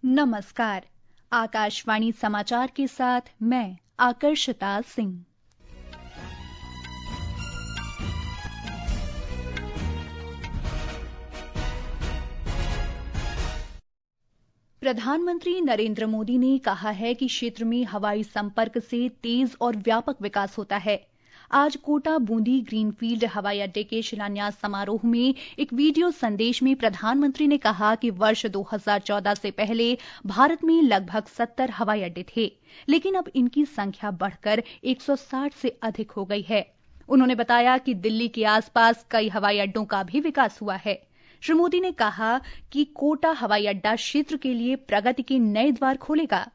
नमस्कार। आकाशवाणी समाचार के साथ मैं आकर्षिता सिंह। प्रधानमंत्री नरेंद्र मोदी ने कहा है कि क्षेत्र में हवाई संपर्क से तेज और व्यापक विकास होता है। आज कोटा बूंदी ग्रीनफील्ड हवाई अड्डे के शिलान्यास समारोह में एक वीडियो संदेश में प्रधानमंत्री ने कहा कि वर्ष 2014 से पहले भारत में लगभग 70 हवाई अड्डे थे, लेकिन अब इनकी संख्या बढ़कर 160 से अधिक हो गई है। उन्होंने बताया कि दिल्ली के आसपास कई हवाई अड्डों का भी विकास हुआ है। श्री मोदी ने कहा कि कोटा हवाई अड्डा क्षेत्र के लिए प्रगति के नए द्वार खोलेगा।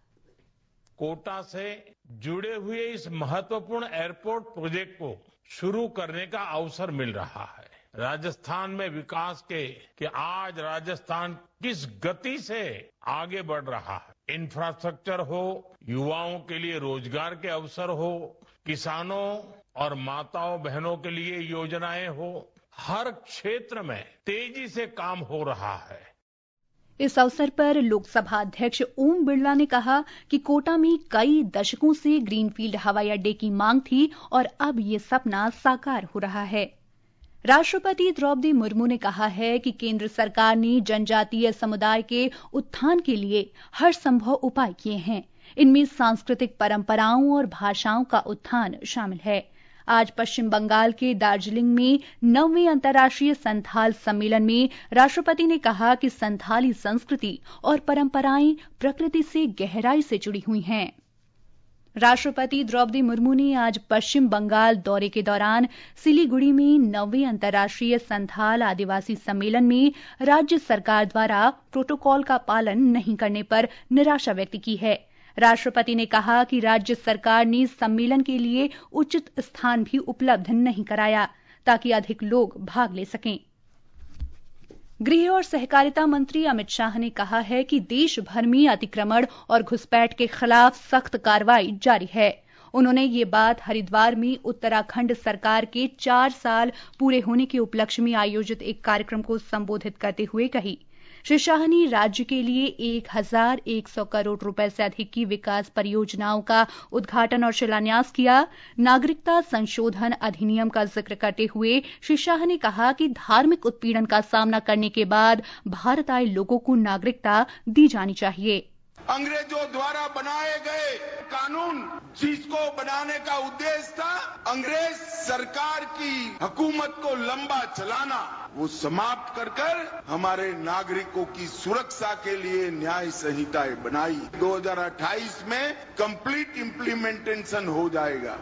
कोटा से जुड़े हुए इस महत्वपूर्ण एयरपोर्ट प्रोजेक्ट को शुरू करने का अवसर मिल रहा है। राजस्थान में विकास कि आज राजस्थान किस गति से आगे बढ़ रहा है। इंफ्रास्ट्रक्चर हो, युवाओं के लिए रोजगार के अवसर हो, किसानों और माताओं बहनों के लिए योजनाएं हो, हर क्षेत्र में तेजी से काम हो रहा है। इस अवसर पर लोकसभा अध्यक्ष ओम बिरला ने कहा कि कोटा में कई दशकों से ग्रीनफील्ड हवाई अड्डे की मांग थी और अब ये सपना साकार हो रहा है। राष्ट्रपति द्रौपदी मुर्मू ने कहा है कि केंद्र सरकार ने जनजातीय समुदाय के उत्थान के लिए हर संभव उपाय किए हैं। इनमें सांस्कृतिक परंपराओं और भाषाओं का उत्थान शामिल है। आज पश्चिम बंगाल के दार्जिलिंग में 9वें अंतर्राष्ट्रीय संथाल सम्मेलन में राष्ट्रपति ने कहा कि संथाली संस्कृति और परंपराएं प्रकृति से गहराई से जुड़ी हुई हैं। राष्ट्रपति द्रौपदी मुर्मू ने आज पश्चिम बंगाल दौरे के दौरान सिलीगुड़ी में 9वें अंतर्राष्ट्रीय संथाल आदिवासी सम्मेलन में राज्य सरकार द्वारा प्रोटोकॉल का पालन नहीं करने पर निराशा व्यक्त की है। राष्ट्रपति ने कहा कि राज्य सरकार ने सम्मेलन के लिए उचित स्थान भी उपलब्ध नहीं कराया ताकि अधिक लोग भाग ले सकें। गृह और सहकारिता मंत्री अमित शाह ने कहा है कि देश भर में अतिक्रमण और घुसपैठ के खिलाफ सख्त कार्रवाई जारी है। उन्होंने ये बात हरिद्वार में उत्तराखंड सरकार के 4 साल पूरे होने के उपलक्ष्य में आयोजित एक कार्यक्रम को संबोधित करते हुए कही। श्री शाह ने राज्य के लिए 1100 करोड़ रुपए से अधिक की विकास परियोजनाओं का उद्घाटन और शिलान्यास किया। नागरिकता संशोधन अधिनियम का जिक्र करते हुए श्री शाह ने कहा कि धार्मिक उत्पीड़न का सामना करने के बाद भारत आए लोगों को नागरिकता दी जानी चाहिए। अंग्रेजों द्वारा बनाए गए कानून जिसको बनाने का उद्देश्य था अंग्रेज सरकार की हुकूमत को लंबा चलाना, वो समाप्त कर हमारे नागरिकों की सुरक्षा के लिए न्याय संहिताएं बनाई। 2028 में कंप्लीट इम्प्लीमेंटेशन हो जाएगा।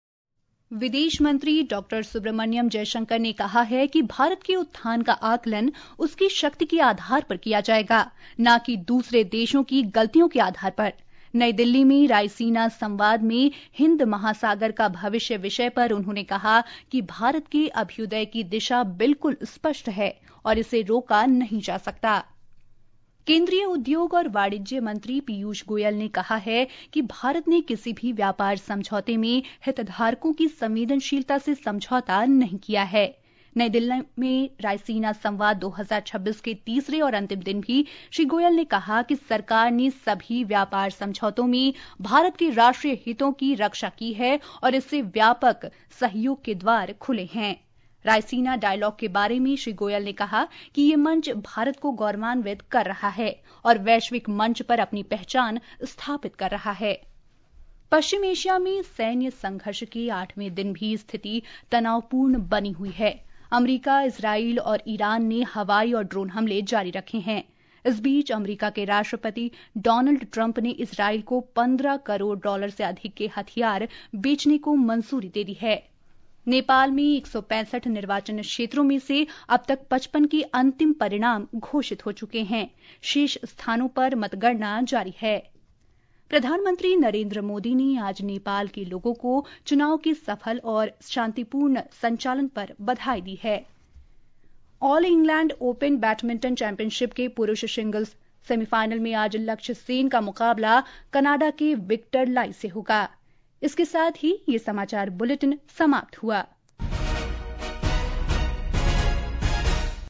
विदेश मंत्री डॉक्टर सुब्रमण्यम जयशंकर ने कहा है कि भारत के उत्थान का आकलन उसकी शक्ति के आधार पर किया जाएगा, न कि दूसरे देशों की गलतियों के आधार पर। नई दिल्ली में रायसीना संवाद में हिंद महासागर का भविष्य विषय पर उन्होंने कहा कि भारत के अभ्युदय की दिशा बिल्कुल स्पष्ट है और इसे रोका नहीं जा सकता। केंद्रीय उद्योग और वाणिज्य मंत्री पीयूष गोयल ने कहा है कि भारत ने किसी भी व्यापार समझौते में हितधारकों की संवेदनशीलता से समझौता नहीं किया है। नई दिल्ली में रायसीना संवाद 2026 के तीसरे और अंतिम दिन भी श्री गोयल ने कहा कि सरकार ने सभी व्यापार समझौतों में भारत के राष्ट्रीय हितों की रक्षा की है और इससे व्यापक सहयोग के द्वार खुले हैं। रायसीना डायलॉग के बारे में श्री गोयल ने कहा कि ये मंच भारत को गौरवान्वित कर रहा है और वैश्विक मंच पर अपनी पहचान स्थापित कर रहा है। पश्चिम एशिया में सैन्य संघर्ष के 8वें दिन भी स्थिति तनावपूर्ण बनी हुई है। अमेरिका, इजराइल और ईरान ने हवाई और ड्रोन हमले जारी रखे हैं। इस बीच अमेरिका के राष्ट्रपति डोनाल्ड ट्रंप ने इजराइल को $15 करोड़ से अधिक के हथियार बेचने को मंजूरी दे दी है। नेपाल में 165 निर्वाचन क्षेत्रों में से अब तक 55 के अंतिम परिणाम घोषित हो चुके हैं। शेष स्थानों पर मतगणना जारी है। प्रधानमंत्री नरेंद्र मोदी ने आज नेपाल के लोगों को चुनाव के सफल और शांतिपूर्ण संचालन पर बधाई दी है। All England open badminton championship के पुरुष सिंगल्स सेमीफाइनल में आज लक्ष्य सेन का मुकाबला कनाडा के विक्टर लाई से होगा। इसके साथ ही ये समाचार बुलेटिन समाप्त हुआ।